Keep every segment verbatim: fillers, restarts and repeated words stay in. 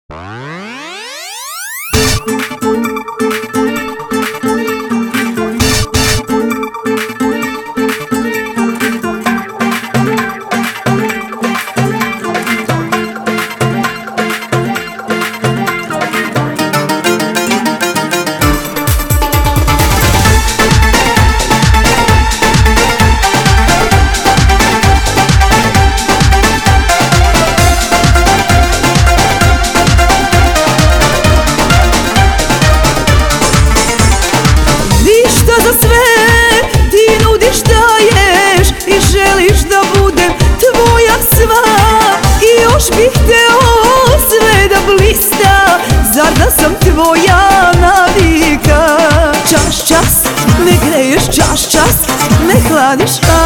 Za sve ti nudiš, daješ i želiš da budem tvoja sva. I još bih hteo sve da blista, zar da sam tvoja navika. Čas, čas me greješ, čas, čas me hladiš, a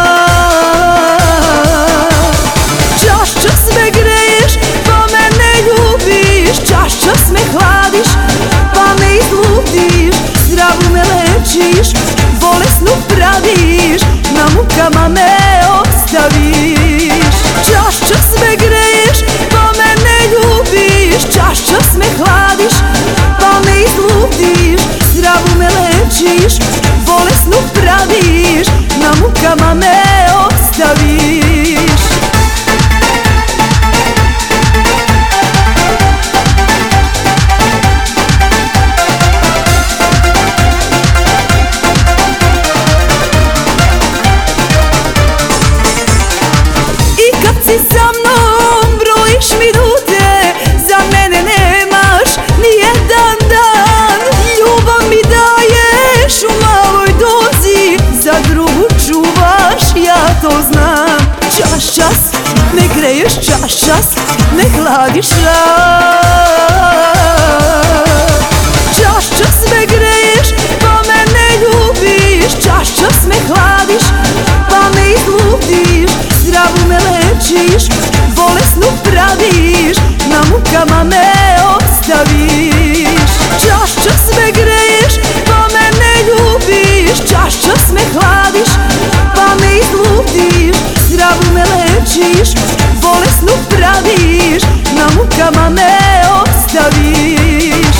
čas, čas me greješ pa me ne ljubiš. Čas, čas me hladiš pa me izludiš. Zdravu me lečiš, bolesnu praviš, na mukama me ostaviš. Čas, čas me greješ, pa me ne ljubiš. Čas, čas me hladiš, pa me izludiš. Zdravu me lečiš, bolesnu praviš, na mukama me ostaviš. Si sa mnom, brojiš minute, za mene nemaš ni jedan dan. Ljubav mi daješ u maloj dozi, za drugu čuvaš, ja to znam. Čas, čas me greješ, čas, čas me hladiš, čas, čas me greješ pa me ne ljubiš. Čas, čas me hladiš pa me izludiš. Zdravu me lečiš, bolesnu praviš, na mukama me ostaviš. Čas, čas me greješ, pa me ne ljubiš. Čas, čas me hladiš, pa me izludiš. Zdravu me lečiš, bolesnu praviš, na mukama me ostaviš.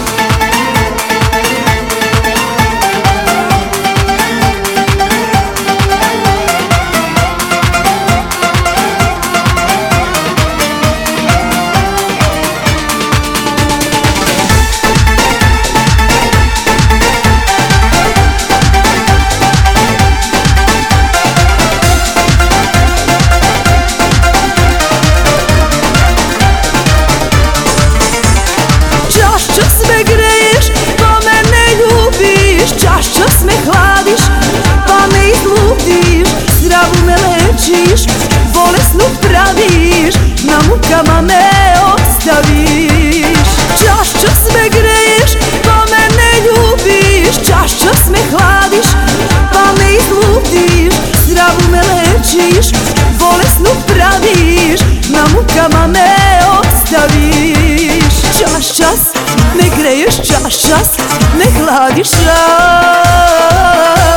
Čas me greješ, pa me ne ljubiš. Čas, čas me hladiš, pa me izludiš. Zdravu me lečiš, bolesnu praviš, na mukama me ostaviš. Čas, čas me greješ, pa me ne ljubiš. Čas, čas me hladiš, pa me izludiš. Zdravu me lečiš, bolesnu praviš, na mukama me ostaviš. Čas, čas me greješ, čas, čas me hladiš.